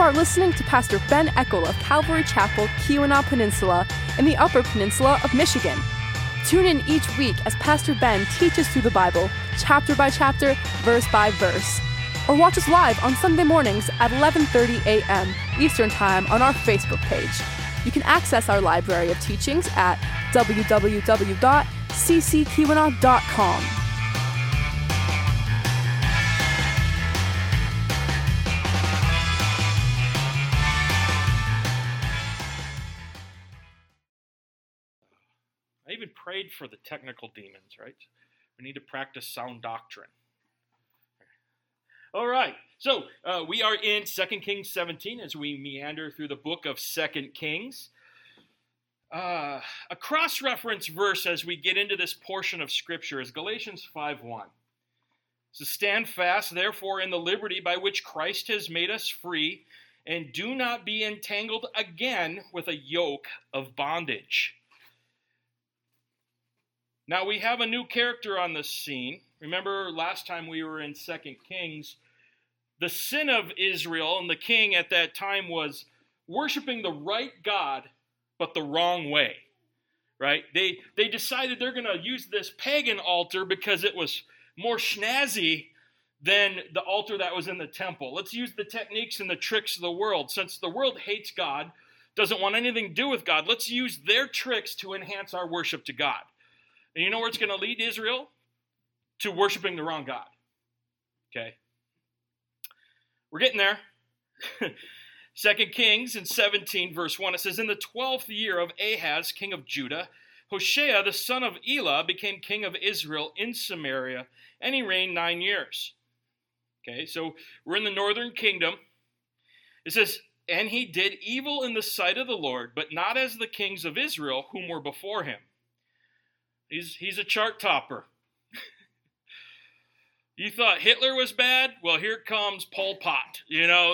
are listening to Pastor Ben Eckel of Calvary Chapel, Keweenaw Peninsula, in the Upper Peninsula of Michigan. Tune in each week as Pastor Ben teaches through the Bible, chapter by chapter, verse by verse. Or watch us live on Sunday mornings at 11:30 a.m. Eastern Time on our Facebook page. You can access our library of teachings at www.cckeweenaw.com. I even prayed for the technical demons, right? We need to practice sound doctrine. All right, so we are in 2 Kings 17 as we meander through the book of 2 Kings. A cross-reference verse as we get into this portion of Scripture is Galatians 5:1. So stand fast, therefore, in the liberty by which Christ has made us free, and do not be entangled again with a yoke of bondage. Now, we have a new character on the scene. Remember last time we were in 2 Kings, the sin of Israel and the king at that time was worshiping the right God, but the wrong way, right? They decided they're going to use this pagan altar because it was more snazzy than the altar that was in the temple. Let's use the techniques and the tricks of the world. Since the world hates God, doesn't want anything to do with God, let's use their tricks to enhance our worship to God. And you know where it's going to lead Israel? To worshiping the wrong God. Okay? We're getting there. 2 Kings in 17, verse 1, it says, in the 12th year of Ahaz, king of Judah, Hoshea, the son of Elah, became king of Israel in Samaria, and he reigned 9 years. Okay, so we're in the northern kingdom. It says, and he did evil in the sight of the Lord, but not as the kings of Israel, whom were before him. He's a chart topper. You thought Hitler was bad? Well, here comes Pol Pot.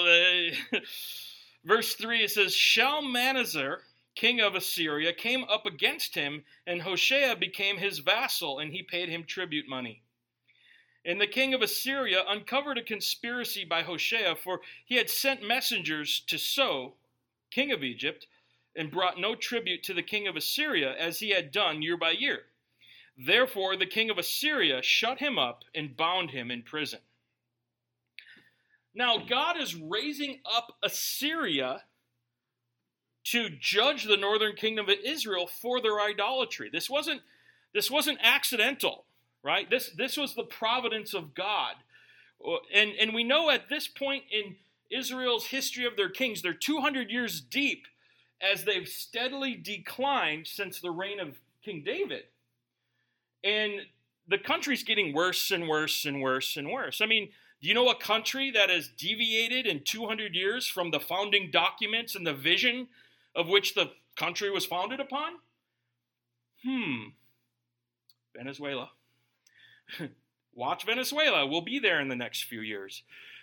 Verse 3, it says, Shalmaneser, king of Assyria, came up against him, and Hoshea became his vassal, and he paid him tribute money. And the king of Assyria uncovered a conspiracy by Hoshea, for he had sent messengers to So, king of Egypt, and brought no tribute to the king of Assyria, as he had done year by year. Therefore, the king of Assyria shut him up and bound him in prison. Now, God is raising up Assyria to judge the northern kingdom of Israel for their idolatry. This wasn't accidental, right? This was the providence of God. And we know at this point in Israel's history of their kings, they're 200 years deep as they've steadily declined since the reign of King David. And the country's getting worse and worse and worse and worse. I mean, do you know a country that has deviated in 200 years from the founding documents and the vision of which the country was founded upon? Venezuela. Watch Venezuela. We'll be there in the next few years.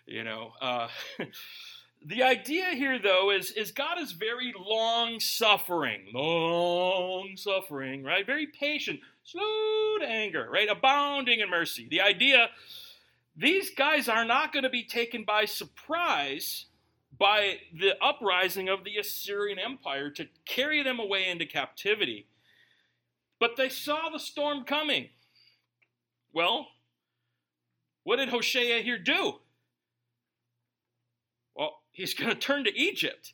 The idea here, though, is God is very long-suffering, right? Very patient, slow to anger, right? Abounding in mercy. The idea, these guys are not going to be taken by surprise by the uprising of the Assyrian Empire to carry them away into captivity. But they saw the storm coming. Well, what did Hoshea here do? Well, he's going to turn to Egypt.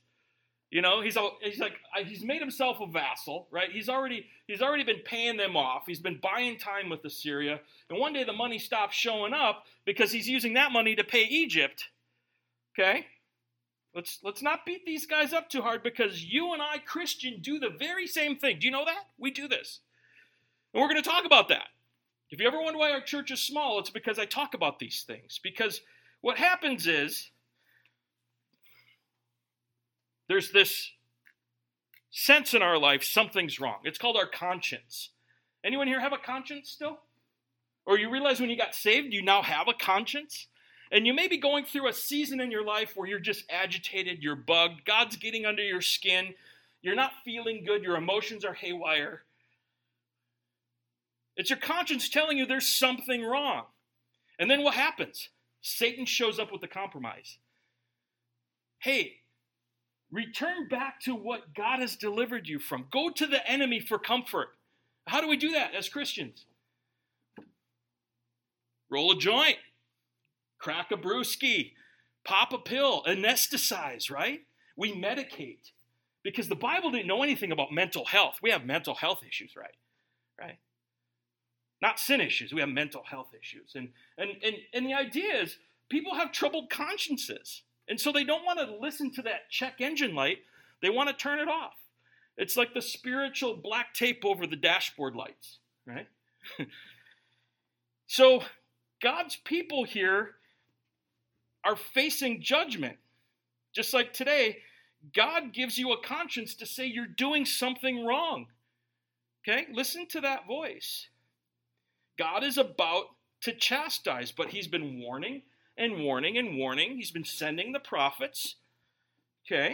He's made himself a vassal, right? He's already been paying them off. He's been buying time with Assyria. And one day the money stops showing up because he's using that money to pay Egypt. Okay? Let's not beat these guys up too hard, because you and I, Christian, do the very same thing. Do you know that? We do this. And we're going to talk about that. If you ever wonder why our church is small, it's because I talk about these things. Because what happens is, there's this sense in our life something's wrong. It's called our conscience. Anyone here have a conscience still? Or you realize when you got saved, you now have a conscience? And you may be going through a season in your life where you're just agitated, you're bugged, God's getting under your skin, you're not feeling good, your emotions are haywire. It's your conscience telling you there's something wrong. And then what happens? Satan shows up with the compromise. Hey, Return back to what God has delivered you from. Go to the enemy for comfort. How do we do that as Christians? Roll a joint, crack a brewski, pop a pill, anesthetize, right? We medicate. Because the Bible didn't know anything about mental health. We have mental health issues, right? Not sin issues. We have mental health issues. And the idea is people have troubled consciences. And so they don't want to listen to that check engine light. They want to turn it off. It's like the spiritual black tape over the dashboard lights, right? So God's people here are facing judgment. Just like today, God gives you a conscience to say you're doing something wrong. Okay? Listen to that voice. God is about to chastise, but he's been warning and warning and warning. He's been sending the prophets. Okay?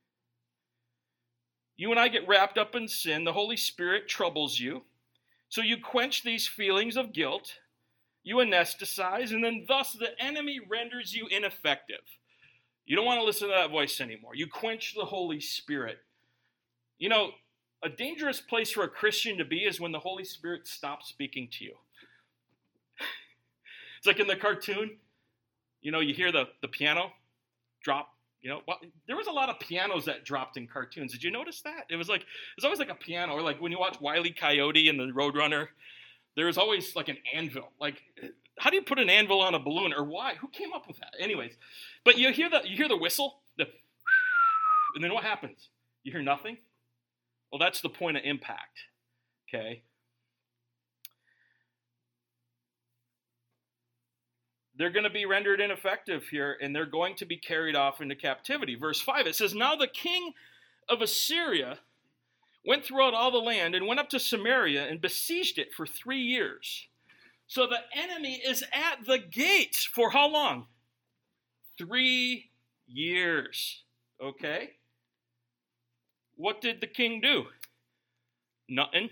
You and I get wrapped up in sin. The Holy Spirit troubles you. So you quench these feelings of guilt. You anesthetize, and then thus the enemy renders you ineffective. You don't want to listen to that voice anymore. You quench the Holy Spirit. You know, a dangerous place for a Christian to be is when the Holy Spirit stops speaking to you. It's like in the cartoon, you know, you hear the piano drop, you know. Well, there was a lot of pianos that dropped in cartoons. Did you notice that? It's always like a piano, or like when you watch Wile E. Coyote and the Roadrunner, there's always like an anvil. Like, how do you put an anvil on a balloon, or why? Who came up with that? Anyways, but you hear the whistle, and then what happens? You hear nothing? Well, that's the point of impact, okay? They're going to be rendered ineffective here, and they're going to be carried off into captivity. Verse 5, it says, "Now the king of Assyria went throughout all the land and went up to Samaria and besieged it for 3 years." So the enemy is at the gates for how long? 3 years, okay? What did the king do? Nothing.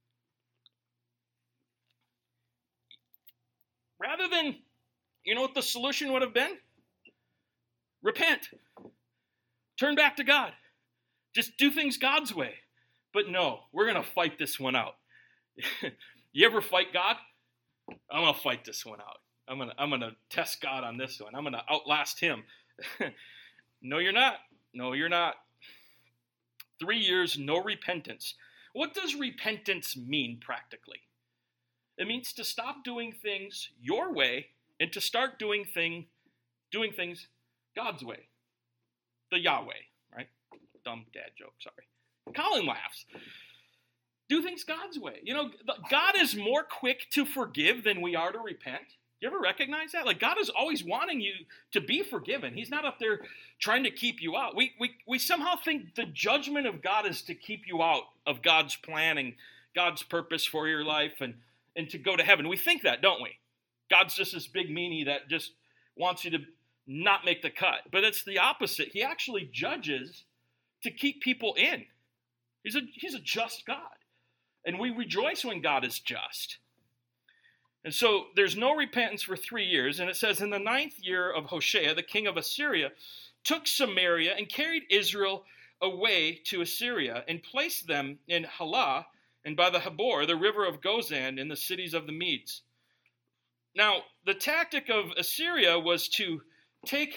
Rather than, you know what the solution would have been? Repent. Turn back to God. Just do things God's way. But no, we're going to fight this one out. You ever fight God? I'm going to fight this one out. I'm going to test God on this one. I'm going to outlast him. No, you're not. No, you're not. 3 years, no repentance. What does repentance mean practically? It means to stop doing things your way and to start doing things God's way. The Yahweh, right? Dumb dad joke, sorry. Colin laughs. Do things God's way. You know, God is more quick to forgive than we are to repent. You ever recognize that? Like, God is always wanting you to be forgiven. He's not up there trying to keep you out. We somehow think the judgment of God is to keep you out of God's plan and God's purpose for your life and to go to heaven. We think that, don't we? God's just this big meanie that just wants you to not make the cut. But it's the opposite. He actually judges to keep people in. He's a just God. And we rejoice when God is just. And so there's no repentance for 3 years. And it says, in the 9th year of Hoshea, the king of Assyria took Samaria and carried Israel away to Assyria and placed them in Halah and by the Habor, the river of Gozan, in the cities of the Medes. Now, the tactic of Assyria was to take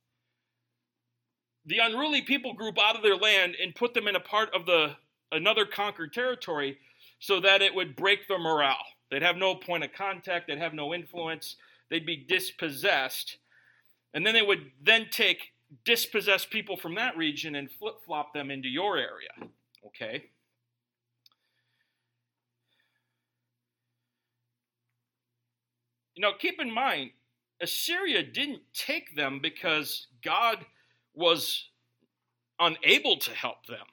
the unruly people group out of their land and put them in a part of another conquered territory so that it would break their morale. They'd have no point of contact. They'd have no influence. They'd be dispossessed. And then they would take dispossessed people from that region and flip-flop them into your area. Okay? You know, keep in mind, Assyria didn't take them because God was unable to help them.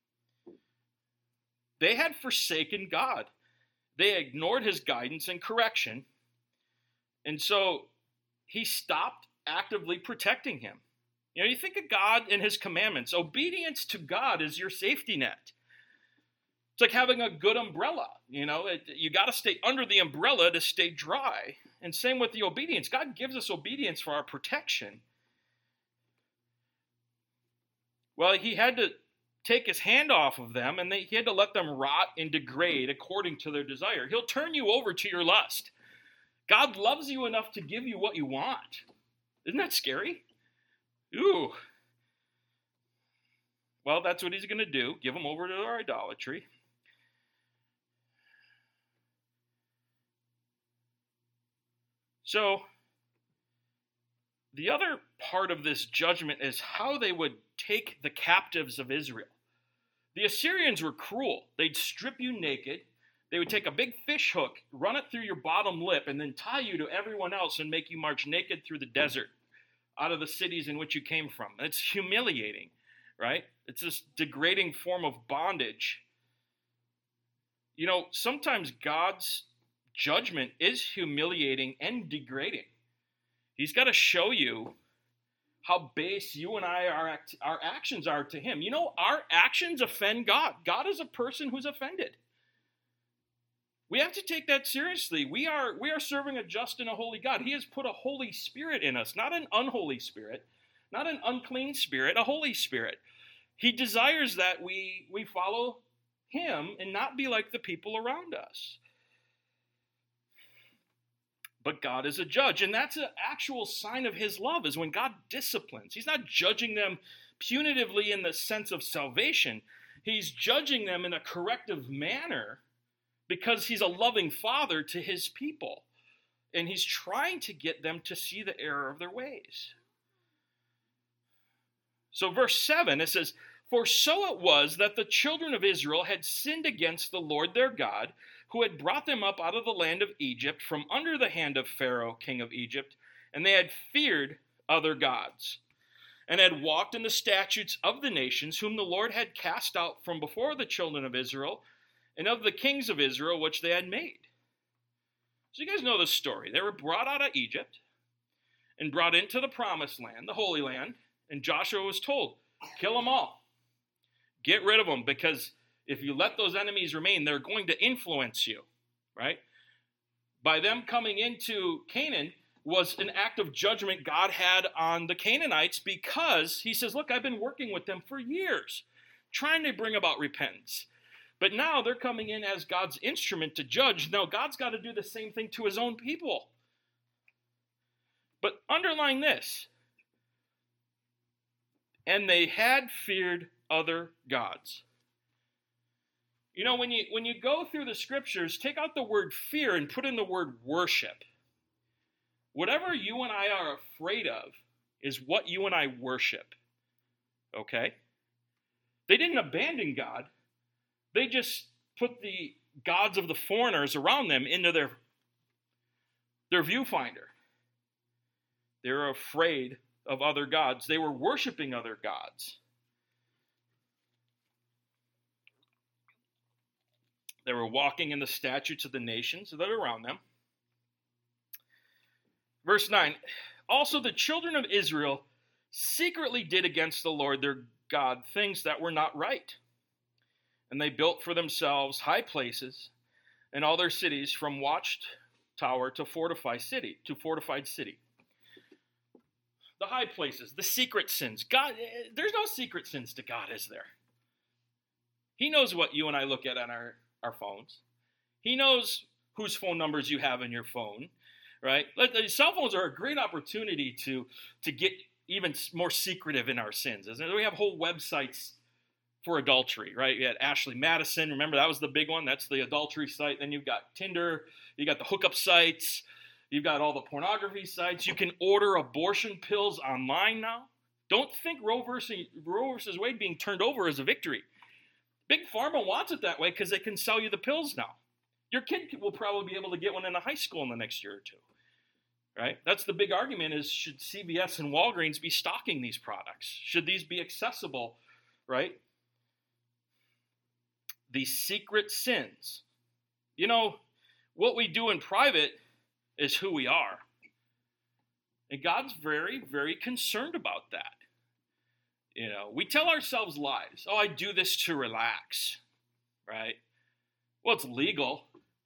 They had forsaken God. They ignored his guidance and correction. And so he stopped actively protecting him. You know, you think of God and his commandments. Obedience to God is your safety net. It's like having a good umbrella. You know, you got to stay under the umbrella to stay dry. And same with the obedience. God gives us obedience for our protection. Well, he had to take his hand off of them, and he had to let them rot and degrade according to their desire. He'll turn you over to your lust. God loves you enough to give you what you want. Isn't that scary? Ooh. Well, that's what he's going to do. Give them over to their idolatry. So, the other part of this judgment is how they would take the captives of Israel. The Assyrians were cruel. They'd strip you naked. They would take a big fish hook, run it through your bottom lip, and then tie you to everyone else and make you march naked through the desert out of the cities in which you came from. It's humiliating, right? It's this degrading form of bondage. You know, sometimes God's judgment is humiliating and degrading. He's got to show you how base you and I, our actions are to him. You know, our actions offend God. God is a person who's offended. We have to take that seriously. We are serving a just and a holy God. He has put a Holy Spirit in us, not an unholy spirit, not an unclean spirit, a Holy Spirit. He desires that we follow him and not be like the people around us. But God is a judge, and that's an actual sign of his love, is when God disciplines. He's not judging them punitively in the sense of salvation. He's judging them in a corrective manner because he's a loving father to his people. And he's trying to get them to see the error of their ways. So verse 7, it says, "For so it was that the children of Israel had sinned against the Lord their God, who had brought them up out of the land of Egypt from under the hand of Pharaoh, king of Egypt, and they had feared other gods, and had walked in the statutes of the nations whom the Lord had cast out from before the children of Israel, and of the kings of Israel which they had made." So you guys know the story. They were brought out of Egypt and brought into the promised land, the Holy Land, and Joshua was told, kill them all. Get rid of them, because if you let those enemies remain, they're going to influence you, right? By them coming into Canaan was an act of judgment God had on the Canaanites, because he says, look, I've been working with them for years, trying to bring about repentance. But now they're coming in as God's instrument to judge. Now God's got to do the same thing to his own people. But underline this, and they had feared other gods. You know, when you go through the scriptures, take out the word fear and put in the word worship. Whatever you and I are afraid of is what you and I worship. Okay? They didn't abandon God. They just put the gods of the foreigners around them into their viewfinder. They were afraid of other gods. They were worshiping other gods. They were walking in the statutes of the nations that are around them. Verse 9, also the children of Israel secretly did against the Lord their God things that were not right. And they built for themselves high places in all their cities, from watchtower to fortified city. The high places, the secret sins. God, there's no secret sins to God, is there? He knows what you and I look at on our phones. He knows whose phone numbers you have in your phone, right? Cell phones are a great opportunity to get even more secretive in our sins, isn't it? We have whole websites for adultery, right? You had Ashley Madison. Remember, that was the big one. That's the adultery site. Then you've got Tinder. You got the hookup sites. You've got all the pornography sites. You can order abortion pills online now. Don't think Roe versus Wade being turned over is a victory. Big Pharma wants it that way because they can sell you the pills now. Your kid will probably be able to get one in a high school in the next year or two, right? That's the big argument, is should CVS and Walgreens be stocking these products? Should these be accessible, right? These secret sins. You know, what we do in private is who we are. And God's very, very concerned about that. You know, we tell ourselves lies. Oh, I do this to relax, right? Well, it's legal.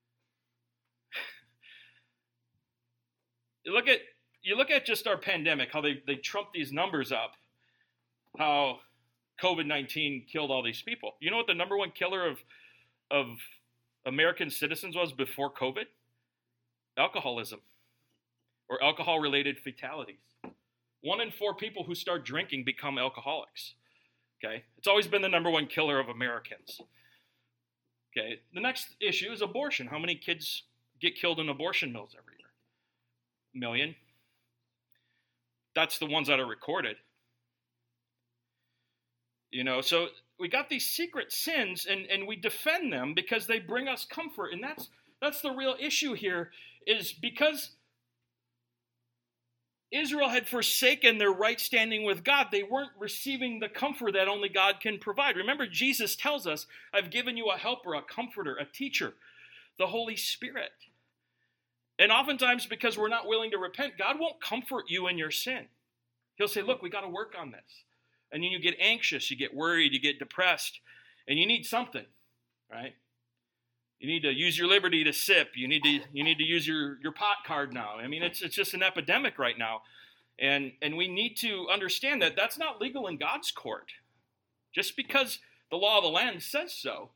You look at just our pandemic, how they trump these numbers up, how COVID-19 killed all these people. You know what the number one killer of American citizens was before COVID? Alcoholism or alcohol-related fatalities. 1 in 4 people who start drinking become alcoholics. Okay? It's always been the number one killer of Americans. Okay? The next issue is abortion. How many kids get killed in abortion mills every year? 1 million. That's the ones that are recorded. So we got these secret sins and we defend them because they bring us comfort. And that's the real issue here, is because Israel had forsaken their right standing with God, they weren't receiving the comfort that only God can provide. Remember, Jesus tells us, I've given you a helper, a comforter, a teacher, the Holy Spirit. And oftentimes, because we're not willing to repent, God won't comfort you in your sin. He'll say, look, we got to work on this. And then you get anxious, you get worried, you get depressed, and you need something, right? You need to use your liberty to sip. You need to use your pot card now. I mean, it's just an epidemic right now. And we need to understand that that's not legal in God's court. Just because the law of the land says so.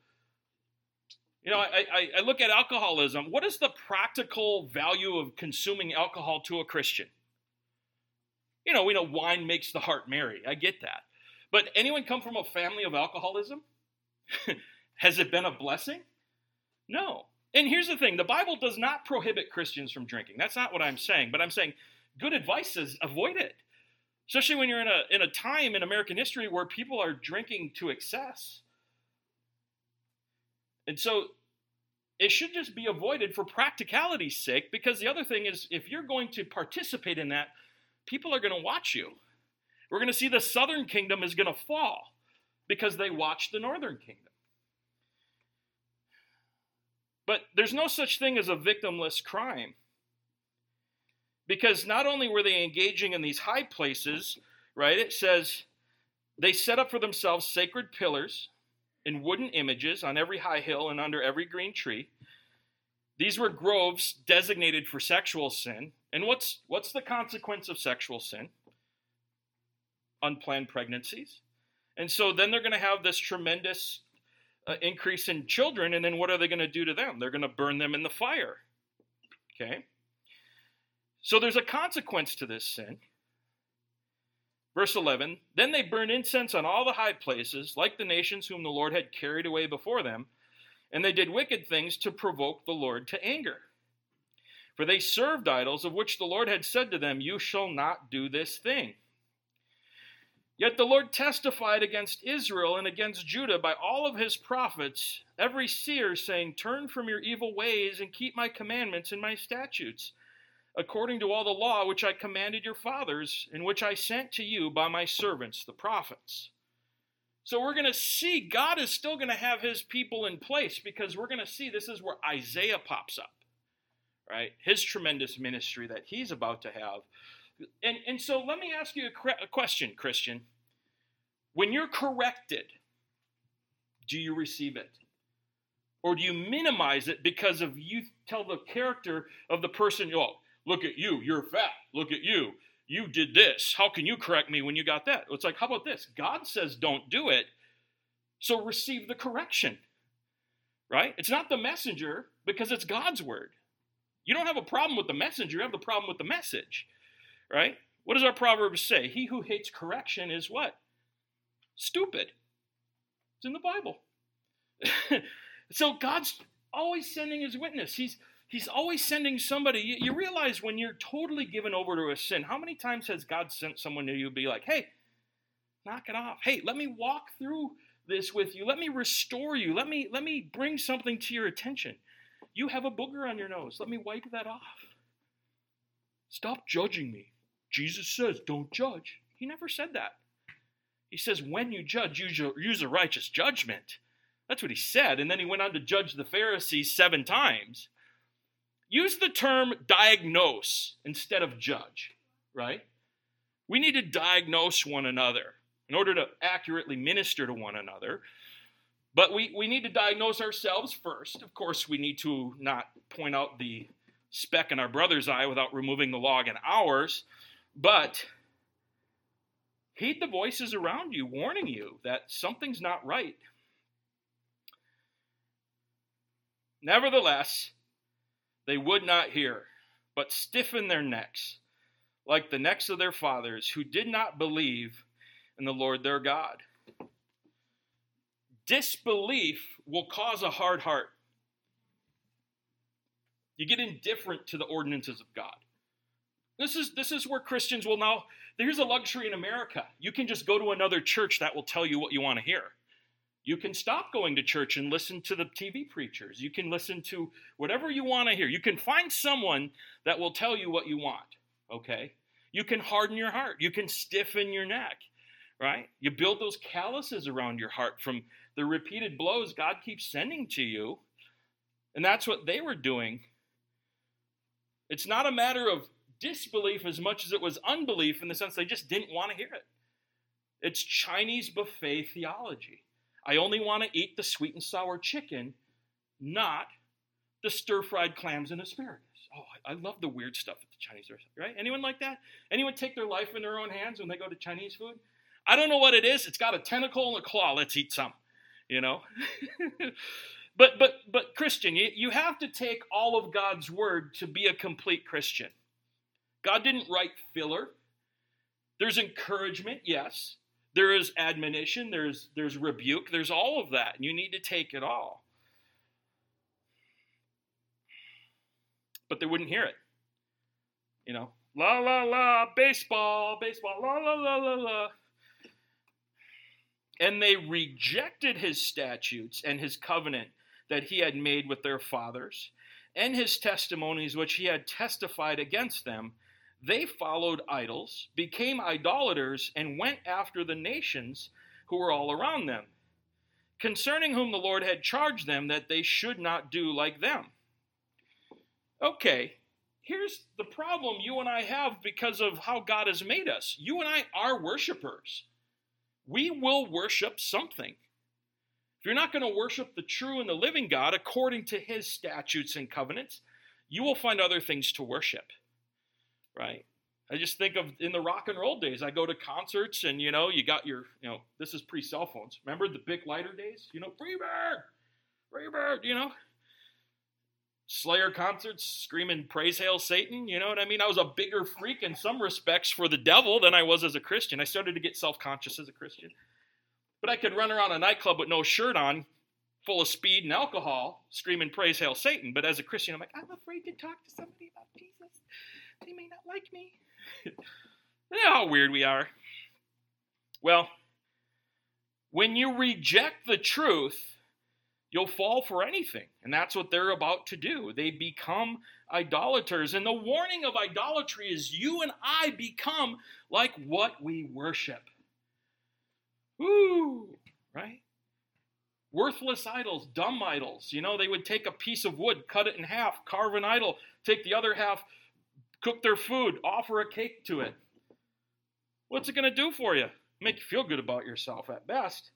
I look at alcoholism. What is the practical value of consuming alcohol to a Christian? We know wine makes the heart merry. I get that. But anyone come from a family of alcoholism? Has it been a blessing? No. And here's the thing. The Bible does not prohibit Christians from drinking. That's not what I'm saying. But I'm saying good advice is avoid it. Especially when you're in a time in American history where people are drinking to excess. And so it should just be avoided for practicality's sake, because the other thing is, if you're going to participate in that, people are going to watch you. We're going to see the southern kingdom is going to fall because they watched the northern kingdom. But there's no such thing as a victimless crime. Because not only were they engaging in these high places, right? It says they set up for themselves sacred pillars and wooden images on every high hill and under every green tree. These were groves designated for sexual sin. And what's the consequence of sexual sin? Unplanned pregnancies. And so then they're going to have this tremendous increase in children, and then what are they going to do to them? They're going to burn them in the fire. Okay? So there's a consequence to this sin. Verse 11, then they burned incense on all the high places, like the nations whom the Lord had carried away before them, and they did wicked things to provoke the Lord to anger. For they served idols, of which the Lord had said to them, you shall not do this thing. Yet the Lord testified against Israel and against Judah by all of his prophets, every seer, saying, turn from your evil ways and keep my commandments and my statutes, according to all the law which I commanded your fathers, and which I sent to you by my servants, the prophets. So we're going to see God is still going to have his people in place, because we're going to see this is where Isaiah pops up, right? His tremendous ministry that he's about to have. And so let me ask you a question, Christian. When you're corrected, do you receive it? Or do you minimize it because of you tell the character of the person, oh, look at you, you're fat, look at you, you did this, how can you correct me when you got that? It's like, how about this? God says don't do it, so receive the correction, right? It's not the messenger, because it's God's word. You don't have a problem with the messenger, you have the problem with the message. Right? What does our Proverbs say? He who hates correction is what? Stupid. It's in the Bible. So God's always sending his witness. He's always sending somebody. You realize when you're totally given over to a sin, how many times has God sent someone to you be like, hey, knock it off. Hey, let me walk through this with you. Let me restore you. Let me bring something to your attention. You have a booger on your nose. Let me wipe that off. Stop judging me. Jesus says, don't judge. He never said that. He says, when you judge, use a righteous judgment. That's what he said. And then he went on to judge the Pharisees 7 times. Use the term diagnose instead of judge, right? We need to diagnose one another in order to accurately minister to one another. But we need to diagnose ourselves first. Of course, we need to not point out the speck in our brother's eye without removing the log in ours. But Heed the voices around you warning you that something's not right. Nevertheless, they would not hear, but stiffened their necks, like the necks of their fathers, who did not believe in the Lord their God. Disbelief will cause a hard heart. You get indifferent to the ordinances of God. This is where Christians will now, here's a luxury in America. You can just go to another church that will tell you what you want to hear. You can stop going to church and listen to the TV preachers. You can listen to whatever you want to hear. You can find someone that will tell you what you want, okay? You can harden your heart. You can stiffen your neck, right? You build those calluses around your heart from the repeated blows God keeps sending to you, and that's what they were doing. It's not a matter of disbelief as much as it was unbelief, in the sense they just didn't want to hear it. It's Chinese buffet theology. I only want to eat the sweet and sour chicken, not the stir-fried clams and asparagus. Oh, I love the weird stuff at the Chinese restaurant, right? Anyone like that? Anyone take their life in their own hands when they go to Chinese food? I don't know what it is. It's got a tentacle and a claw. Let's eat some, you know? But Christian, you have to take all of God's word to be a complete Christian. God didn't write filler. There's encouragement, yes. There is admonition, there's rebuke, there's all of that, and you need to take it all. But they wouldn't hear it. You know, la, la, la, baseball, baseball, la, la, la, la, la. And they rejected his statutes and his covenant that he had made with their fathers, and his testimonies which he had testified against them. They followed idols, became idolaters, and went after the nations who were all around them, concerning whom the Lord had charged them that they should not do like them. Okay, here's the problem you and I have because of how God has made us. You and I are worshipers. We will worship something. If you're not going to worship the true and the living God according to his statutes and covenants, you will find other things to worship. Right? I just think of in the rock and roll days, I go to concerts and, you got your, this is pre-cell phones. Remember the Bic lighter days? Freebird, Slayer concerts screaming praise hail Satan, you know what I mean? I was a bigger freak in some respects for the devil than I was as a Christian. I started to get self-conscious as a Christian. But I could run around a nightclub with no shirt on, full of speed and alcohol, screaming praise hail Satan. But as a Christian, I'm like, I'm afraid to talk to somebody about Jesus. They may not like me. You know how weird we are. Well, when you reject the truth, you'll fall for anything. And that's what they're about to do. They become idolaters. And the warning of idolatry is you and I become like what we worship. Woo! Right? Worthless idols, dumb idols. They would take a piece of wood, cut it in half, carve an idol, take the other half, cook their food, offer a cake to it. What's it going to do for you? Make you feel good about yourself at best.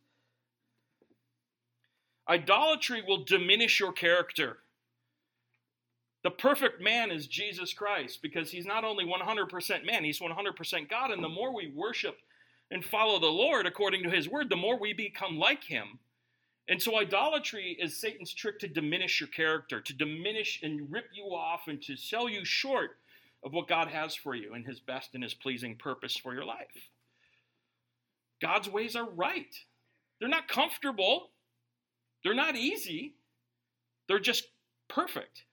Idolatry will diminish your character. The perfect man is Jesus Christ because he's not only 100% man, he's 100% God. And the more we worship and follow the Lord according to his word, the more we become like him. And so idolatry is Satan's trick to diminish your character, to diminish and rip you off and to sell you short of what God has for you and his best and his pleasing purpose for your life. God's ways are right. They're not comfortable. They're not easy. They're just perfect.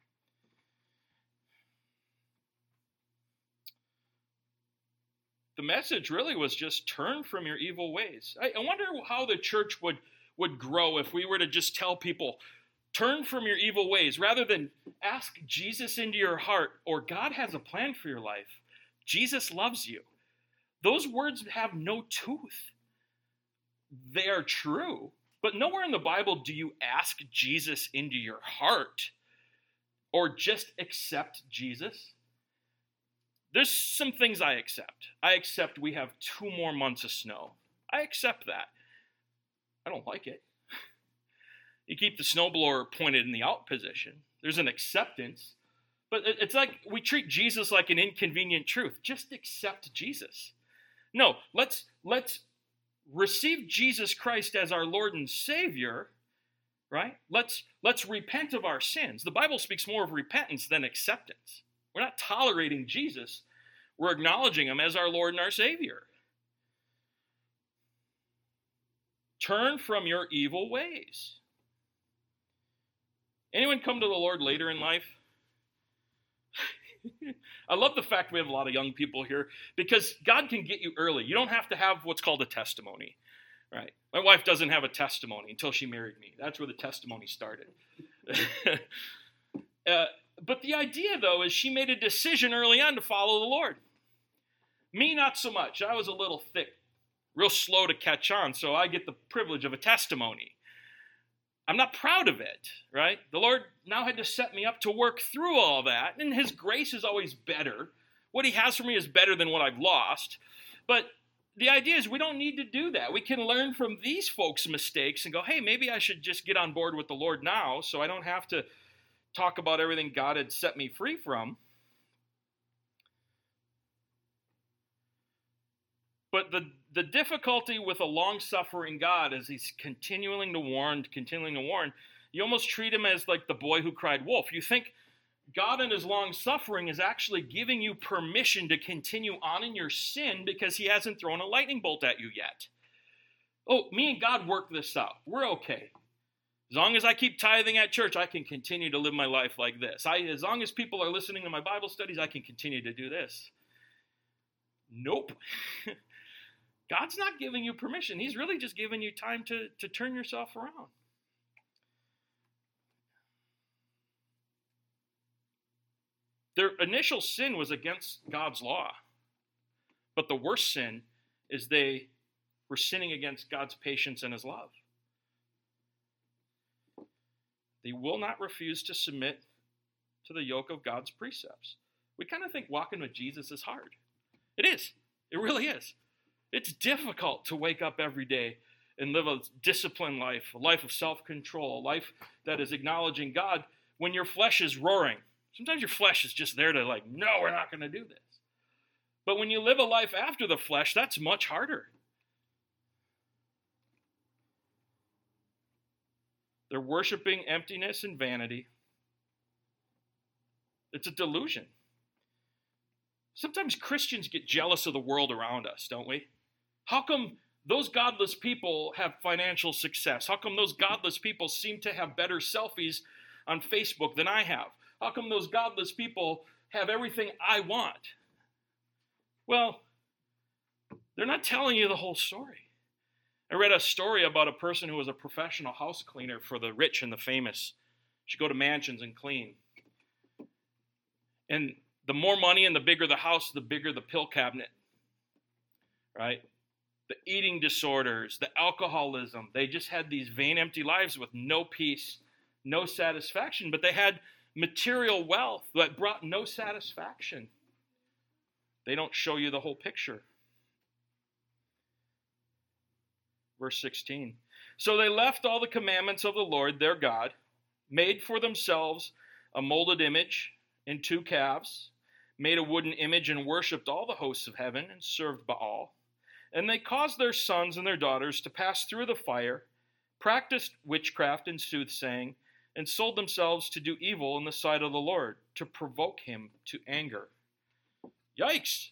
The message really was just turn from your evil ways. I wonder how the church would grow if we were to just tell people, turn from your evil ways, rather than ask Jesus into your heart, or God has a plan for your life. Jesus loves you. Those words have no tooth. They are true, but nowhere in the Bible do you ask Jesus into your heart or just accept Jesus. There's some things I accept. I accept we have 2 more months of snow. I accept that. I don't like it. You keep the snowblower pointed in the out position. There's an acceptance. But it's like we treat Jesus like an inconvenient truth. Just accept Jesus. No, let's receive Jesus Christ as our Lord and Savior, right? Let's repent of our sins. The Bible speaks more of repentance than acceptance. We're not tolerating Jesus. We're acknowledging him as our Lord and our Savior. Turn from your evil ways. Anyone come to the Lord later in life? I love the fact we have a lot of young people here because God can get you early. You don't have to have what's called a testimony, right? My wife doesn't have a testimony until she married me. That's where the testimony started. But the idea, though, is she made a decision early on to follow the Lord. Me, not so much. I was a little thick, real slow to catch on, so I get the privilege of a testimony. I'm not proud of it, right? The Lord now had to set me up to work through all that, and his grace is always better. What he has for me is better than what I've lost. But the idea is we don't need to do that. We can learn from these folks' mistakes and go, hey, maybe I should just get on board with the Lord now so I don't have to talk about everything God had set me free from. But the difficulty with a long-suffering God is he's continuing to warn. You almost treat him as like the boy who cried wolf. You think God in his long-suffering is actually giving you permission to continue on in your sin because he hasn't thrown a lightning bolt at you yet. Oh, me and God worked this out. We're okay. As long as I keep tithing at church, I can continue to live my life like this. As long as people are listening to my Bible studies, I can continue to do this. Nope. God's not giving you permission. He's really just giving you time to turn yourself around. Their initial sin was against God's law. But the worst sin is they were sinning against God's patience and his love. They will not refuse to submit to the yoke of God's precepts. We kind of think walking with Jesus is hard. It is. It really is. It's difficult to wake up every day and live a disciplined life, a life of self-control, a life that is acknowledging God when your flesh is roaring. Sometimes your flesh is just there to like, no, we're not going to do this. But when you live a life after the flesh, that's much harder. They're worshiping emptiness and vanity. It's a delusion. Sometimes Christians get jealous of the world around us, don't we? How come those godless people have financial success? How come those godless people seem to have better selfies on Facebook than I have? How come those godless people have everything I want? Well, they're not telling you the whole story. I read a story about a person who was a professional house cleaner for the rich and the famous. She'd go to mansions and clean. And the more money and the bigger the house, the bigger the pill cabinet, right? The eating disorders, the alcoholism. They just had these vain, empty lives with no peace, no satisfaction. But they had material wealth that brought no satisfaction. They don't show you the whole picture. Verse 16. So they left all the commandments of the Lord their God, made for themselves a molded image and 2 calves, made a wooden image and worshipped all the hosts of heaven and served Baal. And they caused their sons and their daughters to pass through the fire, practiced witchcraft and soothsaying, and sold themselves to do evil in the sight of the Lord, to provoke him to anger. Yikes!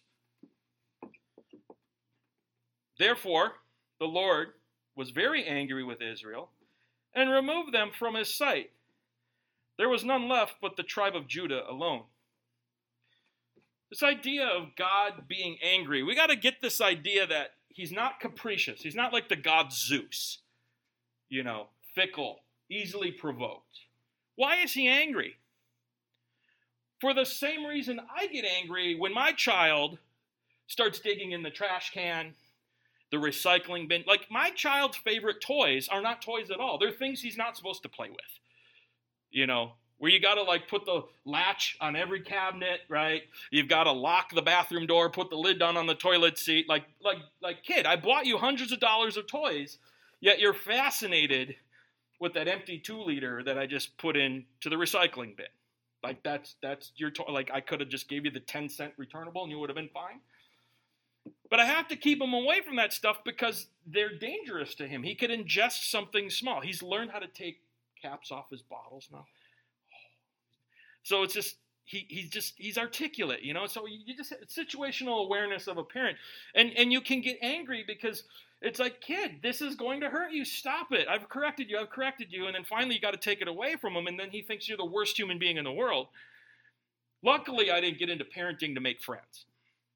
Therefore, the Lord was very angry with Israel and removed them from his sight. There was none left but the tribe of Judah alone. This idea of God being angry, we got to get this idea that he's not capricious. He's not like the god Zeus, fickle, easily provoked. Why is he angry? For the same reason I get angry when my child starts digging in the trash can, the recycling bin. Like, my child's favorite toys are not toys at all. They're things he's not supposed to play with. Where you got to put the latch on every cabinet, right? You've got to lock the bathroom door, put the lid down on the toilet seat. Like kid, I bought you hundreds of dollars of toys, yet you're fascinated with that empty 2-liter that I just put into the recycling bin. Like, that's your toy. Like, I could have just gave you the 10-cent returnable and you would have been fine. But I have to keep him away from that stuff because they're dangerous to him. He could ingest something small. He's learned how to take caps off his bottles now. So it's just, he's articulate, so you just situational awareness of a parent. And you can get angry because it's like, kid, this is going to hurt you. Stop it. I've corrected you. And then finally you got to take it away from him. And then he thinks you're the worst human being in the world. Luckily, I didn't get into parenting to make friends.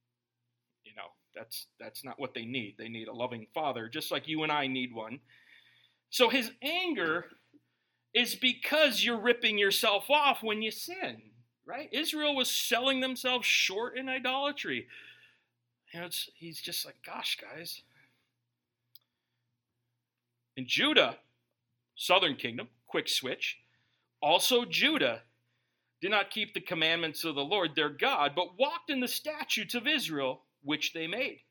That's not what they need. They need a loving father, just like you and I need one. So his anger is because you're ripping yourself off when you sin, right? Israel was selling themselves short in idolatry. He's just like, gosh, guys. In Judah, southern kingdom, quick switch. Also Judah did not keep the commandments of the Lord their God, but walked in the statutes of Israel, which they made.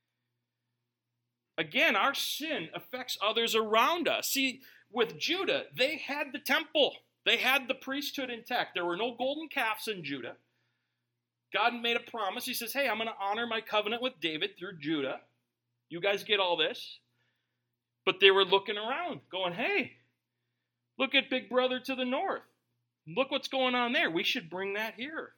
Again, our sin affects others around us. See, with Judah, they had the temple. They had the priesthood intact. There were no golden calves in Judah. God made a promise. He says, hey, I'm going to honor my covenant with David through Judah. You guys get all this. But they were looking around, going, hey, look at Big Brother to the north. Look what's going on there. We should bring that here.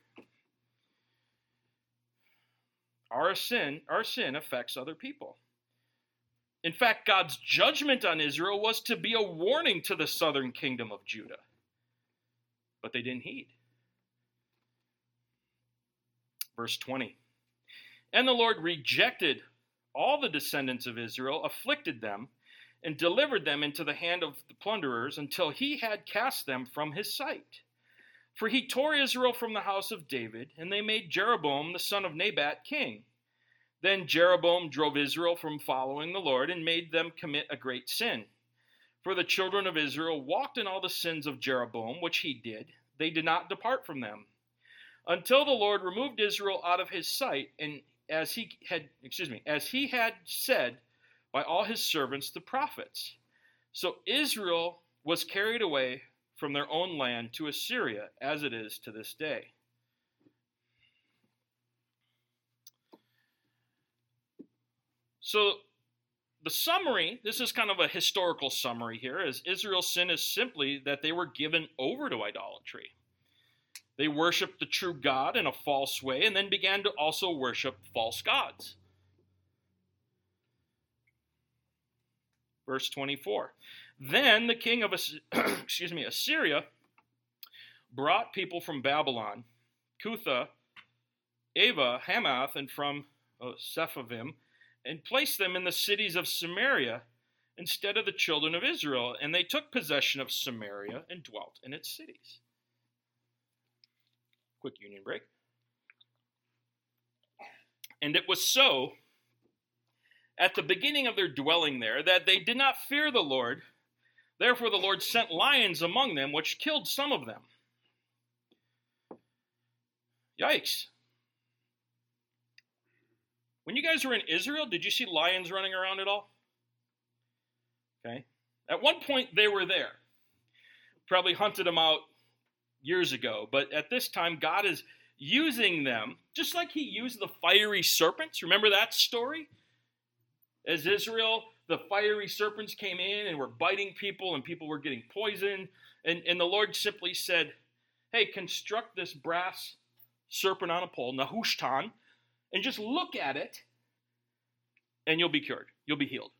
Our sin affects other people. In fact, God's judgment on Israel was to be a warning to the southern kingdom of Judah. But they didn't heed. Verse 20. And the Lord rejected all the descendants of Israel, afflicted them, and delivered them into the hand of the plunderers until he had cast them from his sight. For he tore Israel from the house of David, and they made Jeroboam the son of Nebat king. Then Jeroboam drove Israel from following the Lord and made them commit a great sin. For the children of Israel walked in all the sins of Jeroboam, which he did. They did not depart from them, until the Lord removed Israel out of his sight, and as he had said by all his servants the prophets. So Israel was carried away from their own land to Assyria, as it is to this day. So the summary, this is kind of a historical summary here, is Israel's sin is simply that they were given over to idolatry. They worshiped the true God in a false way and then began to also worship false gods. Verse 24. Then the king of Assyria brought people from Babylon, Cutha, Ava, Hamath, and from Sephavim, and placed them in the cities of Samaria instead of the children of Israel. And they took possession of Samaria and dwelt in its cities. Quick union break. And it was so at the beginning of their dwelling there that they did not fear the Lord. Therefore the Lord sent lions among them, which killed some of them. Yikes. When you guys were in Israel, did you see lions running around at all? Okay. At one point, they were there. Probably hunted them out years ago. But at this time, God is using them, just like he used the fiery serpents. Remember that story? As Israel, the fiery serpents came in and were biting people, and people were getting poisoned. And the Lord simply said, hey, construct this brass serpent on a pole, Nehushtan, and just look at it, and you'll be cured. You'll be healed.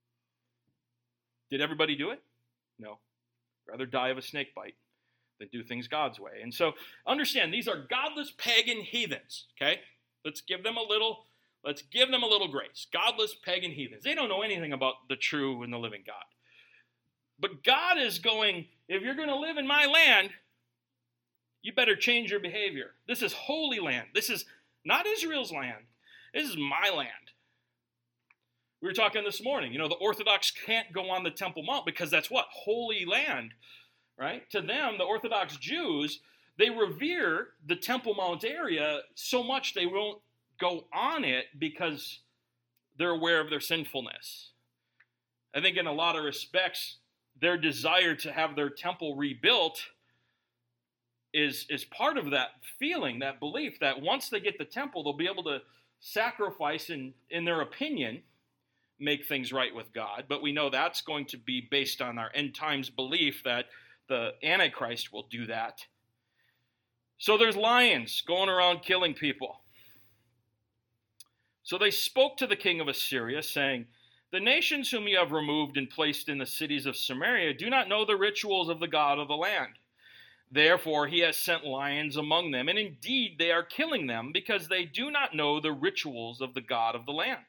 Did everybody do it? No. Rather die of a snake bite than do things God's way. And so, understand, these are godless pagan heathens, okay? Let's give them a little grace. Godless pagan heathens. They don't know anything about the true and the living God. But God is going, if you're going to live in my land, you better change your behavior. This is holy land. This is not Israel's land. This is my land. We were talking this morning, the Orthodox can't go on the Temple Mount because that's what? Holy land, right? To them, the Orthodox Jews, they revere the Temple Mount area so much they won't go on it because they're aware of their sinfulness. I think in a lot of respects, their desire to have their temple rebuilt is part of that feeling, that belief that once they get the temple, they'll be able to sacrifice, in their opinion, make things right with God. But we know that's going to be based on our end times belief that the Antichrist will do that. So there's lions going around killing people. So they spoke to the king of Assyria, saying, "The nations whom you have removed and placed in the cities of Samaria do not know the rituals of the God of the land. Therefore he has sent lions among them, and indeed they are killing them, because they do not know the rituals of the God of the land."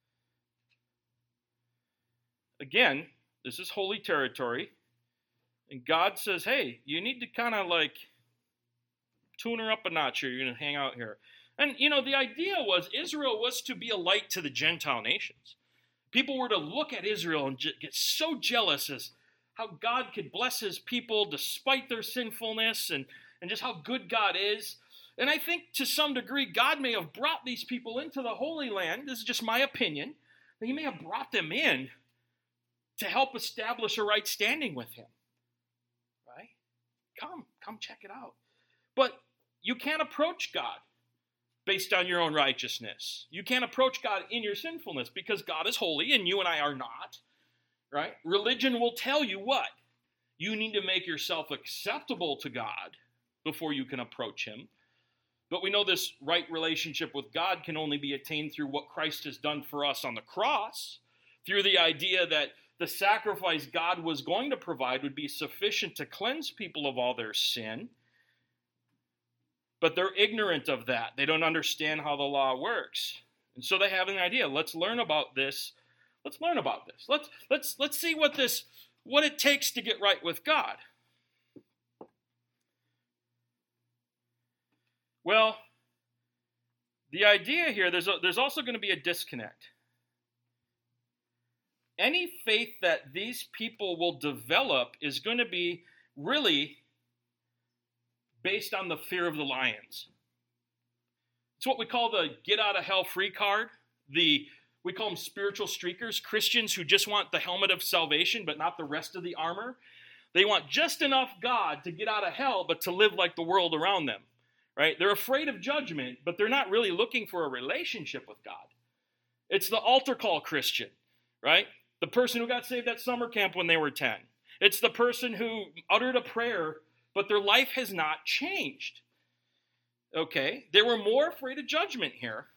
Again, this is holy territory, and God says, hey, you need to kind of like tune her up a notch here. You're going to hang out here. And, the idea was Israel was to be a light to the Gentile nations. People were to look at Israel and get so jealous as how God could bless his people despite their sinfulness and just how good God is. And I think to some degree, God may have brought these people into the Holy Land. This is just my opinion. He may have brought them in to help establish a right standing with him. Right? Come check it out. But you can't approach God based on your own righteousness. You can't approach God in your sinfulness because God is holy and you and I are not. Right? Religion will tell you what? You need to make yourself acceptable to God before you can approach him. But we know this right relationship with God can only be attained through what Christ has done for us on the cross, through the idea that the sacrifice God was going to provide would be sufficient to cleanse people of all their sin. But they're ignorant of that. They don't understand how the law works. And so they have an idea. Let's learn about this. Let's learn about this. Let's see what it takes to get right with God. Well, the idea here, there's also going to be a disconnect. Any faith that these people will develop is going to be really based on the fear of the lions. It's what we call the get out of hell free card. We call them spiritual streakers, Christians who just want the helmet of salvation but not the rest of the armor. They want just enough God to get out of hell but to live like the world around them. Right? They're afraid of judgment, but they're not really looking for a relationship with God. It's the altar call Christian, right? The person who got saved at summer camp when they were 10. It's the person who uttered a prayer, but their life has not changed. Okay? They were more afraid of judgment here.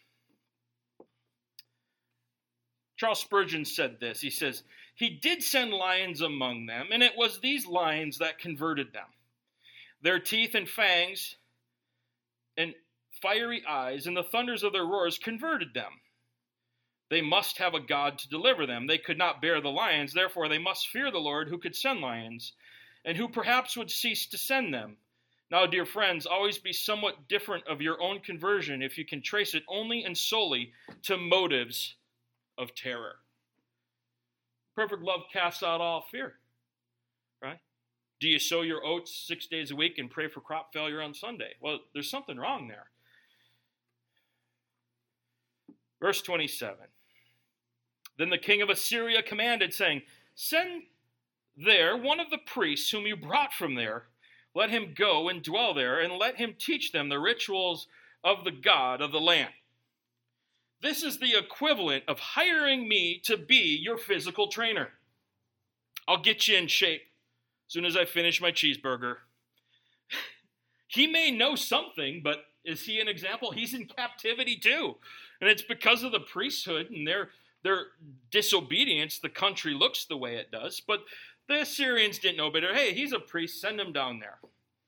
Charles Spurgeon said this. He says, "He did send lions among them, and it was these lions that converted them. Their teeth and fangs and fiery eyes and the thunders of their roars converted them. They must have a God to deliver them. They could not bear the lions, therefore they must fear the Lord who could send lions, and who perhaps would cease to send them. Now, dear friends, always be somewhat different of your own conversion if you can trace it only and solely to motives of terror." Perfect love casts out all fear, right? Do you sow your oats 6 days a week and pray for crop failure on Sunday? Well, there's something wrong there. Verse 27. Then the king of Assyria commanded, saying, "Send there one of the priests whom you brought from there. Let him go and dwell there, and let him teach them the rituals of the God of the land." This is the equivalent of hiring me to be your physical trainer. I'll get you in shape as soon as I finish my cheeseburger. He may know something, but is he an example? He's in captivity too. And it's because of the priesthood and their disobedience, the country looks the way it does. But the Assyrians didn't know better. Hey, he's a priest, send him down there.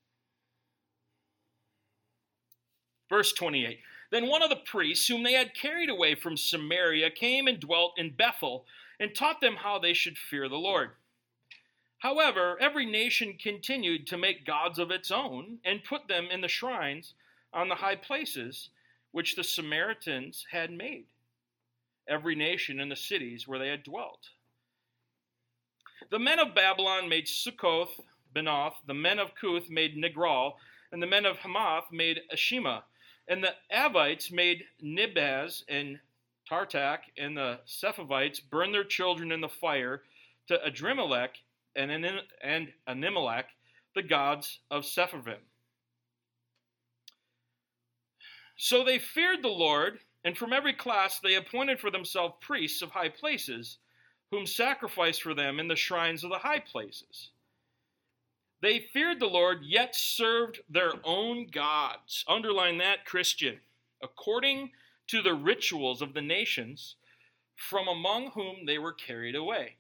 Verse 28. Then one of the priests whom they had carried away from Samaria came and dwelt in Bethel and taught them how they should fear the Lord. However, every nation continued to make gods of its own and put them in the shrines on the high places which the Samaritans had made, every nation in the cities where they had dwelt. The men of Babylon made Succoth, Benoth, the men of Cuth made Nigral, and the men of Hamath made Ashima, and the Avites made Nibhaz and Tartak, and the Sephavites burned their children in the fire to Adrimelech and Animelech, the gods of Sepharvaim. So they feared the Lord And from every class they appointed for themselves priests of high places, whom sacrificed for them in the shrines of the high places. They feared the Lord, yet served their own gods. Underline that, Christian. According to the rituals of the nations, from among whom they were carried away.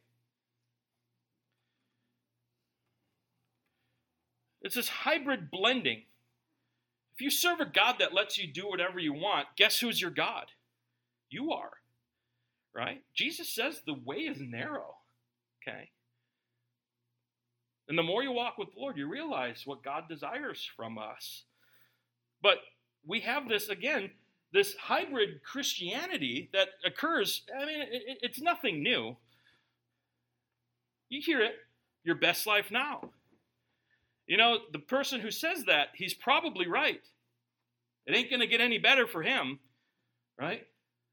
It's this hybrid blending. If you serve a God that lets you do whatever you want, guess who's your God? You are, right? Jesus says the way is narrow, okay? And the more you walk with the Lord, you realize what God desires from us. But we have this, again, this hybrid Christianity that occurs. I mean, it's nothing new. You hear it, your best life now. You know, the person who says that, he's probably right. It ain't going to get any better for him, right?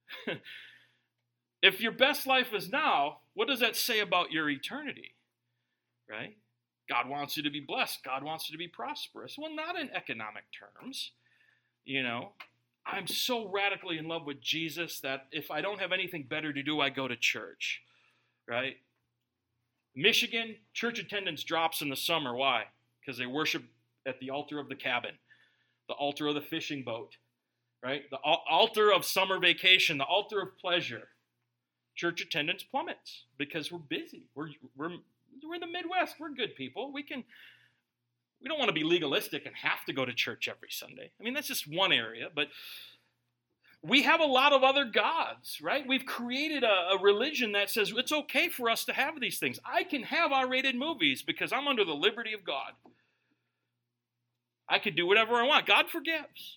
If your best life is now, what does that say about your eternity, right? God wants you to be blessed. God wants you to be prosperous. Well, not in economic terms. You know, I'm so radically in love with Jesus that if I don't have anything better to do, I go to church, right? Michigan, church attendance drops in the summer. Why? Because they worship at the altar of the cabin, the altar of the fishing boat, right? The altar of summer vacation, the altar of pleasure. Church attendance plummets because we're busy. We're in the Midwest. We're good people. We don't want to be legalistic and have to go to church every Sunday. I mean, that's just one area, but we have a lot of other gods, right? We've created a religion that says it's okay for us to have these things. I can have R-rated movies because I'm under the liberty of God. I can do whatever I want. God forgives.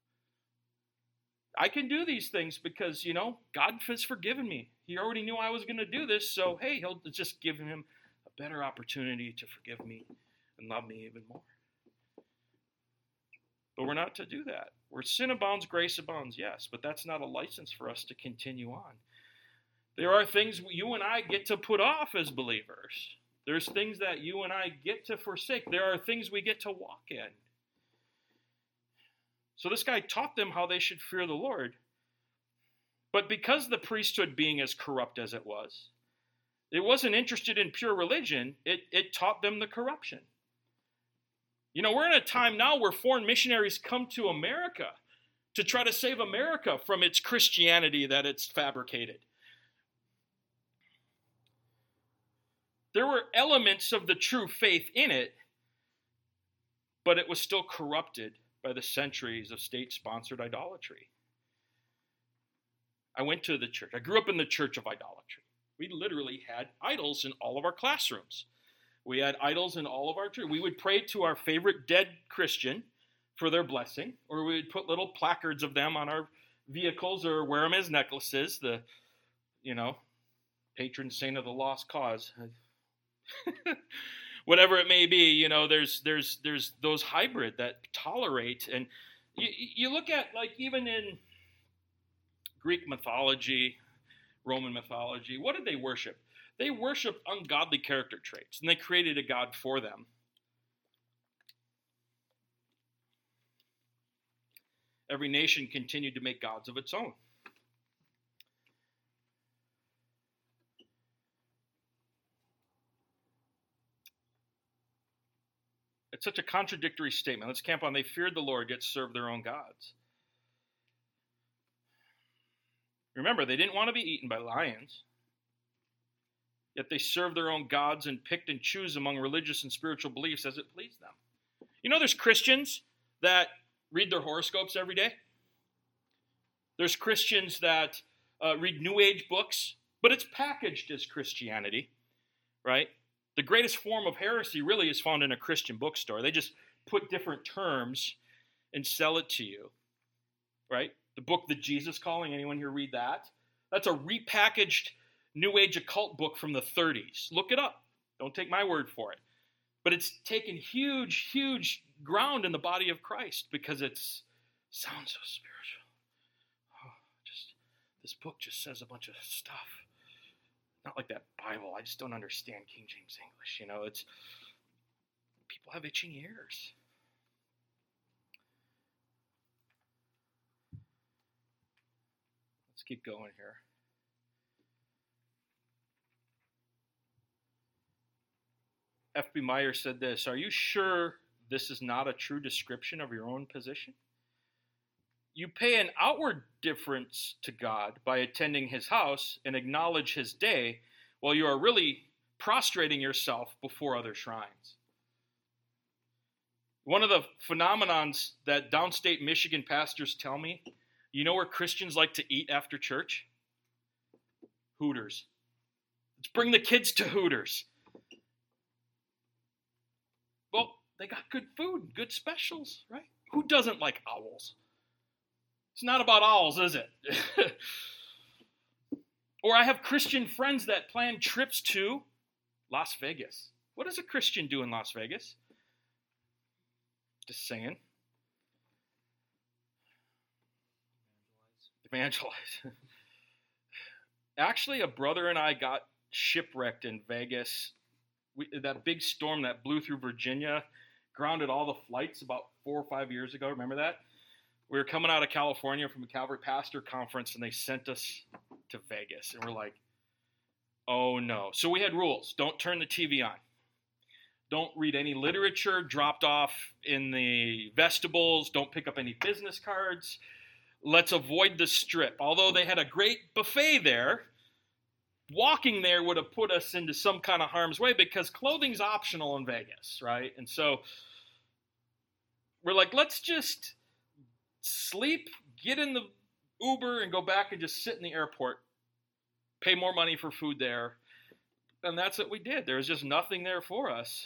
I can do these things because, you know, God has forgiven me. He already knew I was going to do this, so hey, he'll just give him a better opportunity to forgive me and love me even more. But we're not to do that. Where sin abounds, grace abounds, yes, but that's not a license for us to continue on. There are things you and I get to put off as believers. There's things that you and I get to forsake. There are things we get to walk in. So this guy taught them how they should fear the Lord. But because the priesthood being as corrupt as it wasn't interested in pure religion, it taught them the corruption. You know, we're in a time now where foreign missionaries come to America to try to save America from its Christianity that it's fabricated. There were elements of the true faith in it, but it was still corrupted by the centuries of state-sponsored idolatry. I went to the church. I grew up in the church of idolatry. We literally had idols in all of our classrooms. We had idols in all of our church. We would pray to our favorite dead Christian for their blessing, or we would put little placards of them on our vehicles or wear them as necklaces, the, you know, patron saint of the lost cause. Whatever it may be, you know, there's those hybrid that tolerate. And you look at, like, even in Greek mythology, Roman mythology, what did they worship? They worshiped ungodly character traits, and they created a god for them. Every nation continued to make gods of its own. It's such a contradictory statement. Let's camp on, they feared the Lord, yet served their own gods. Remember, they didn't want to be eaten by lions. Yet they served their own gods and picked and choose among religious and spiritual beliefs as it pleased them. You know, there's Christians that read their horoscopes every day. There's Christians that read New Age books, but it's packaged as Christianity, right? The greatest form of heresy really is found in a Christian bookstore. They just put different terms and sell it to you, right? The book, The Jesus Calling, anyone here read that? That's a repackaged New Age occult book from the 30s. Look it up. Don't take my word for it. But it's taken huge, huge ground in the body of Christ because it sounds so spiritual. This book just says a bunch of stuff. Not like that Bible. I just don't understand King James English. You know, it's people have itching ears. Let's keep going here. F.B. Meyer said this, "Are you sure this is not a true description of your own position? You pay an outward difference to God by attending his house and acknowledge his day, while you are really prostrating yourself before other shrines." One of the phenomenons that downstate Michigan pastors tell me, you know where Christians like to eat after church? Hooters. Let's bring the kids to Hooters. Well, they got good food, good specials, right? Who doesn't like owls? It's not about owls, is it? Or I have Christian friends that plan trips to Las Vegas. What does a Christian do in Las Vegas? Just saying. Evangelize. Actually, a brother and I got shipwrecked in Vegas. That big storm that blew through Virginia grounded all the flights about 4 or 5 years ago. Remember that? We were coming out of California from a Calvary Pastor Conference, and they sent us to Vegas. And we're like, oh no. So we had rules. Don't turn the TV on. Don't read any literature dropped off in the vestibules. Don't pick up any business cards. Let's avoid the strip. Although they had a great buffet there, walking there would have put us into some kind of harm's way because clothing's optional in Vegas, right? And so we're like, let's just sleep, get in the Uber, and go back and just sit in the airport, pay more money for food there. And that's what we did. There was just nothing there for us.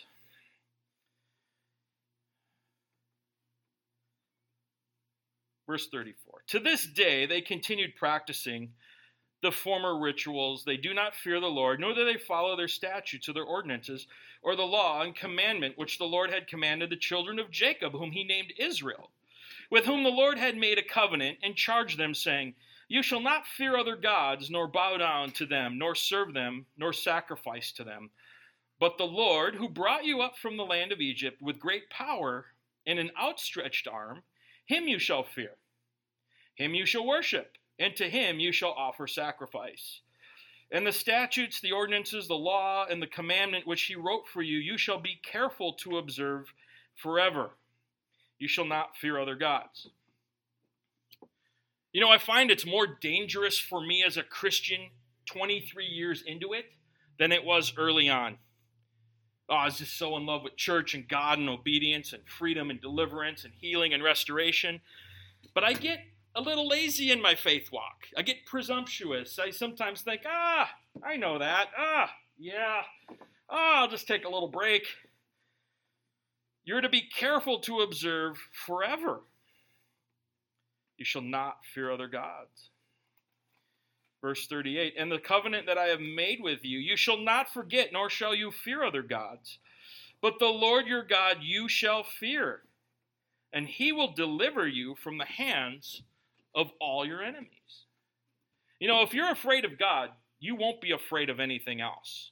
Verse 34. To this day, they continued practicing the former rituals. They do not fear the Lord, nor do they follow their statutes or their ordinances, or the law and commandment which the Lord had commanded the children of Jacob, whom he named Israel, with whom the Lord had made a covenant and charged them, saying, You shall not fear other gods, nor bow down to them, nor serve them, nor sacrifice to them. But the Lord, who brought you up from the land of Egypt with great power and an outstretched arm, him you shall fear. Him you shall worship, and to him you shall offer sacrifice. And the statutes, the ordinances, the law, and the commandment which he wrote for you, you shall be careful to observe forever. You shall not fear other gods. You know, I find it's more dangerous for me as a Christian 23 years into it than it was early on. Oh, I was just so in love with church and God and obedience and freedom and deliverance and healing and restoration. But I get a little lazy in my faith walk. I get presumptuous. I sometimes think, I know that. Yeah. I'll just take a little break. You're to be careful to observe forever. You shall not fear other gods. Verse 38, and the covenant that I have made with you, you shall not forget, nor shall you fear other gods. But the Lord your God you shall fear, and he will deliver you from the hands of all your enemies. You know, if you're afraid of God, you won't be afraid of anything else.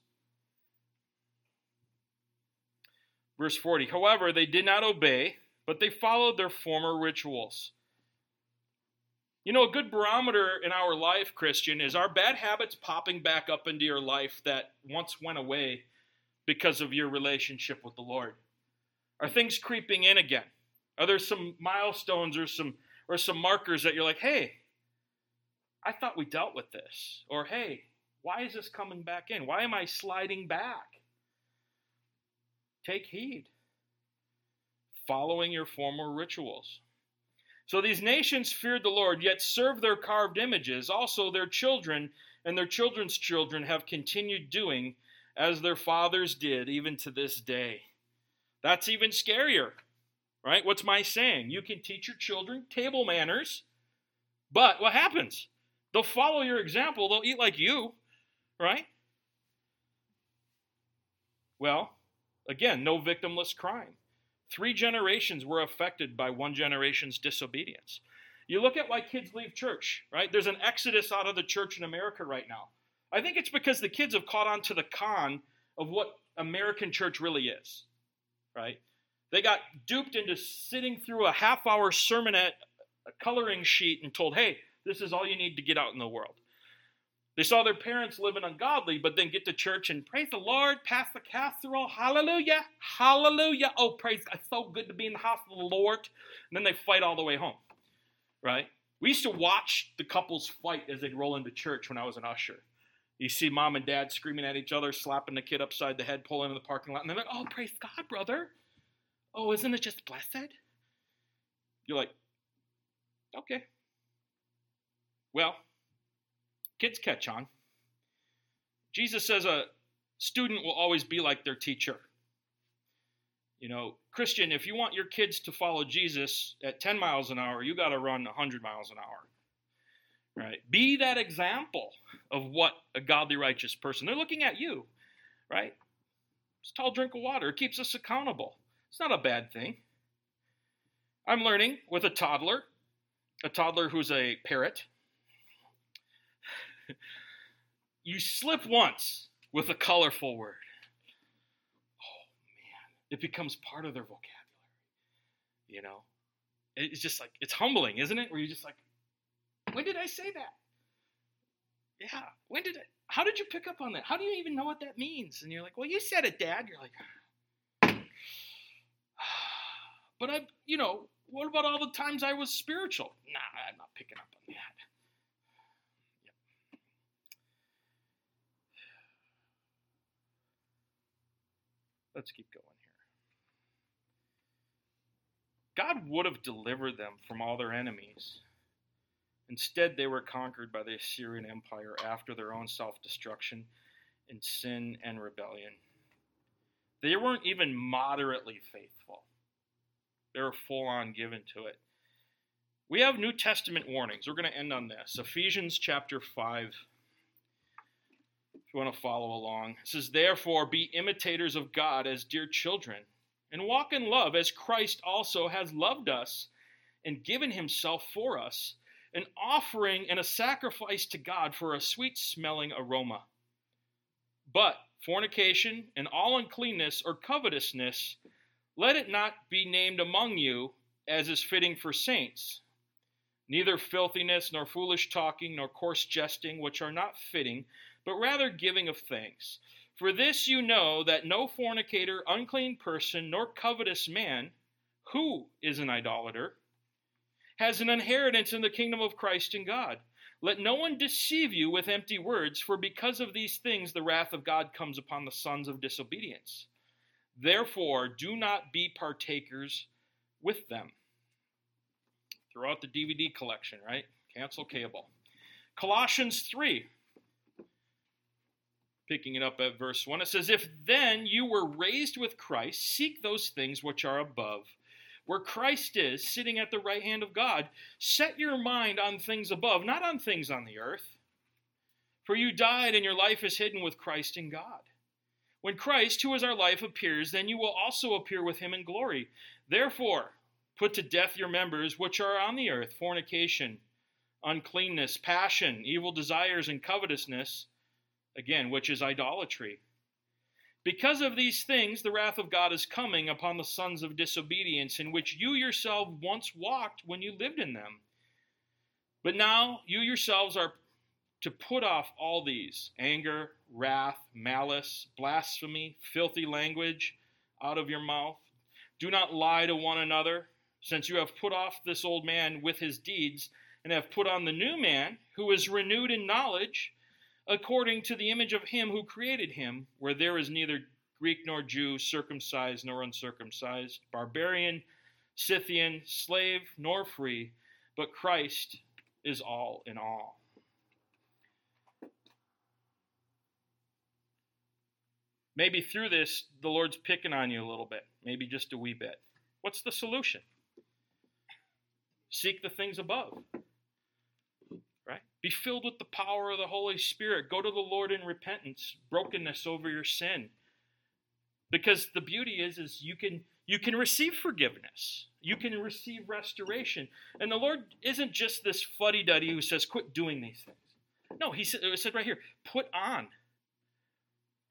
Verse 40, however, they did not obey, but they followed their former rituals. You know, a good barometer in our life, Christian, is our bad habits popping back up into your life that once went away because of your relationship with the Lord? Are things creeping in again? Are there some milestones or some markers that you're like, hey, I thought we dealt with this? Or, hey, why is this coming back in? Why am I sliding back? Take heed. Following your former rituals. So these nations feared the Lord, yet served their carved images. Also their children and their children's children have continued doing as their fathers did, even to this day. That's even scarier, right? What's my saying? You can teach your children table manners, but what happens? They'll follow your example. They'll eat like you, right? Well, again, no victimless crime. 3 generations were affected by one generation's disobedience. You look at why kids leave church, right? There's an exodus out of the church in America right now. I think it's because the kids have caught on to the con of what American church really is, right? They got duped into sitting through a half-hour sermonette, a coloring sheet, and told, hey, This is all you need to get out in the world. They saw their parents living ungodly, but then get to church and praise the Lord, pass the casserole, hallelujah, hallelujah. Oh, praise God, it's so good to be in the house of the Lord. And then they fight all the way home, right? We used to watch the couples fight as they'd roll into church when I was an usher. You see mom and dad screaming at each other, slapping the kid upside the head, pulling into the parking lot. And they're like, oh, praise God, brother. Oh, isn't it just blessed? You're like, okay. Well, kids catch on. Jesus says a student will always be like their teacher. You know, Christian, if you want your kids to follow Jesus at 10 miles an hour, you got to run 100 miles an hour. Right? Be that example of what a godly, righteous person. They're looking at you, right? It's a tall drink of water. It keeps us accountable. It's not a bad thing. I'm learning with a toddler who's a parrot. You slip once with a colorful word. Oh, man. It becomes part of their vocabulary. You know? It's just like, it's humbling, isn't it? Where you're just like, when did I say that? Yeah, how did you pick up on that? How do you even know what that means? And you're like, well, you said it, Dad. You're like, but what about all the times I was spiritual? Nah, I'm not picking up on that. Yep. Let's keep going here. God would have delivered them from all their enemies. Instead, they were conquered by the Assyrian Empire after their own self-destruction in sin and rebellion. They weren't even moderately faithful. They were full-on given to it. We have New Testament warnings. We're going to end on this. Ephesians chapter 5. If you want to follow along. It says, therefore, be imitators of God as dear children, and walk in love as Christ also has loved us and given himself for us, an offering and a sacrifice to God for a sweet-smelling aroma. But fornication and all uncleanness or covetousness, let it not be named among you as is fitting for saints. Neither filthiness, nor foolish talking, nor coarse jesting, which are not fitting, but rather giving of thanks. For this you know that no fornicator, unclean person, nor covetous man, who is an idolater, has an inheritance in the kingdom of Christ and God. Let no one deceive you with empty words, for because of these things the wrath of God comes upon the sons of disobedience. Therefore, do not be partakers with them. Throw out the DVD collection, right? Cancel cable. Colossians 3, picking it up at verse 1, it says, if then you were raised with Christ, seek those things which are above, where Christ is, sitting at the right hand of God. Set your mind on things above, not on things on the earth. For you died, and your life is hidden with Christ in God. When Christ, who is our life, appears, then you will also appear with him in glory. Therefore, put to death your members which are on the earth, fornication, uncleanness, passion, evil desires, and covetousness, again, which is idolatry. Because of these things, the wrath of God is coming upon the sons of disobedience, in which you yourself once walked when you lived in them. But now you yourselves are to put off all these: anger, wrath, malice, blasphemy, filthy language out of your mouth. Do not lie to one another, since you have put off this old man with his deeds, and have put on the new man, who is renewed in knowledge, according to the image of him who created him, where there is neither Greek nor Jew, circumcised nor uncircumcised, barbarian, Scythian, slave nor free, but Christ is all in all. Maybe through this, the Lord's picking on you a little bit, maybe just a wee bit. What's the solution? Seek the things above. Right? Be filled with the power of the Holy Spirit. Go to the Lord in repentance, brokenness over your sin. Because the beauty is you can receive forgiveness. You can receive restoration. And the Lord isn't just this fuddy-duddy who says, quit doing these things. No, it said right here, put on.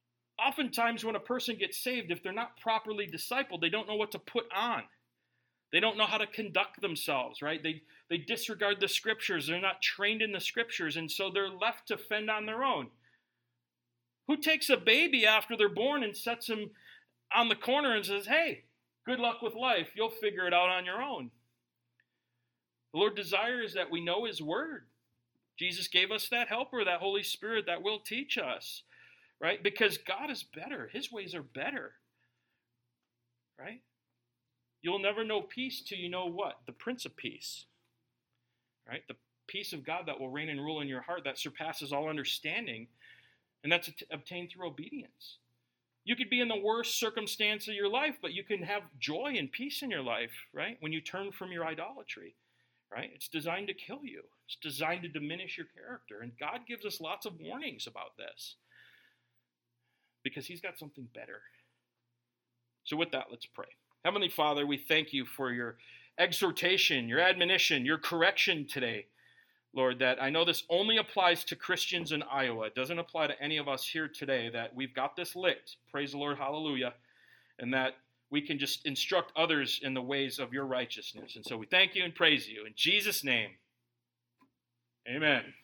Oftentimes when a person gets saved, if they're not properly discipled, they don't know what to put on. They don't know how to conduct themselves, right? They disregard the scriptures. They're not trained in the scriptures, and so they're left to fend on their own. Who takes a baby after they're born and sets them on the corner and says, hey, good luck with life. You'll figure it out on your own. The Lord desires that we know his word. Jesus gave us that helper, that Holy Spirit that will teach us, right? Because God is better. His ways are better, right? You'll never know peace till you know what? The Prince of Peace, right? The peace of God that will reign and rule in your heart that surpasses all understanding, and that's obtained through obedience. You could be in the worst circumstance of your life, but you can have joy and peace in your life, right? When you turn from your idolatry, right? It's designed to kill you. It's designed to diminish your character. And God gives us lots of warnings about this because he's got something better. So with that, let's pray. Heavenly Father, we thank you for your exhortation, your admonition, your correction today. Lord, that I know this only applies to Christians in Iowa. It doesn't apply to any of us here today, that we've got this licked. Praise the Lord, hallelujah. And that we can just instruct others in the ways of your righteousness. And so we thank you and praise you. In Jesus' name, amen.